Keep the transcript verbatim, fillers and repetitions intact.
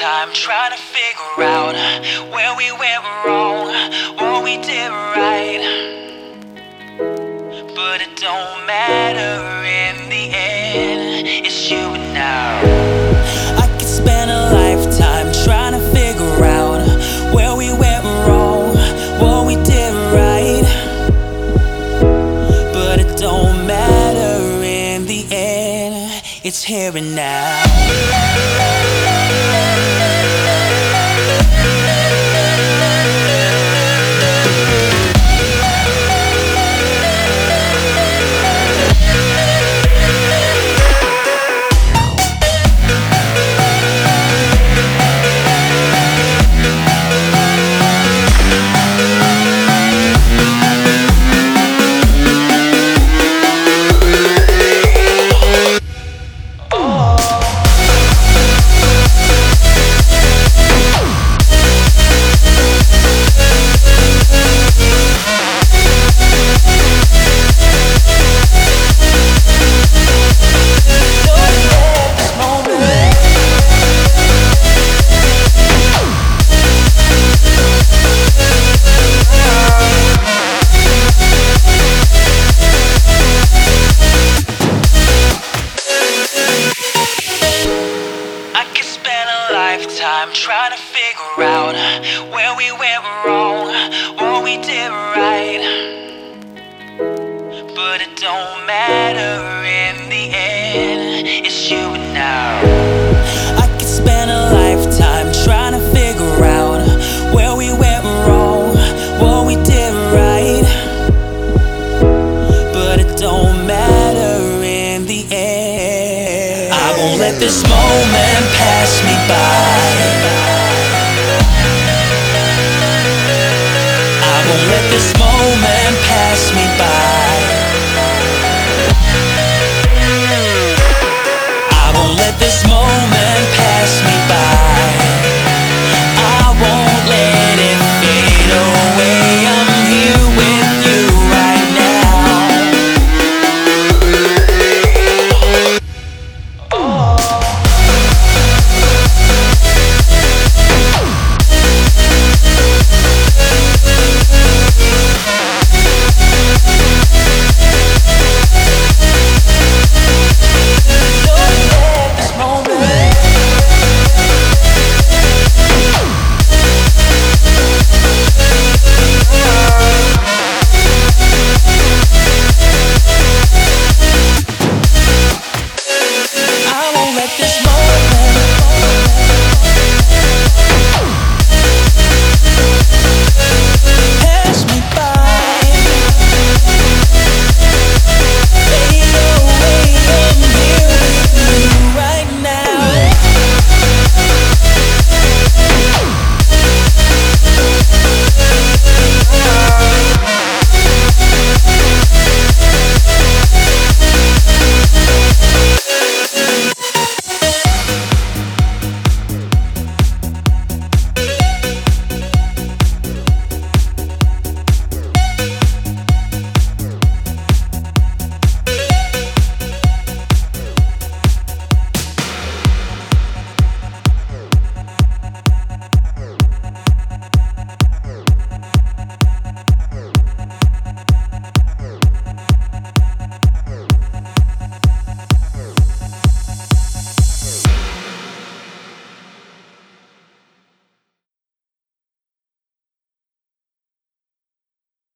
lifetime trying to figure out where we went wrong, what we did right. But it don't matter in the end, it's you and now. I could spend a lifetime trying to figure out where we went wrong, what we did right. But it don't matter in the end, it's here and now. Lifetime trying to figure out where we went wrong, what we did right. But it don't matter in the end, it's you and now. I could spend a lifetime trying to figure out where we went wrong, what we did right. But it don't matter in the end. I won't let this moment pass me by. I won't let this moment pass me by.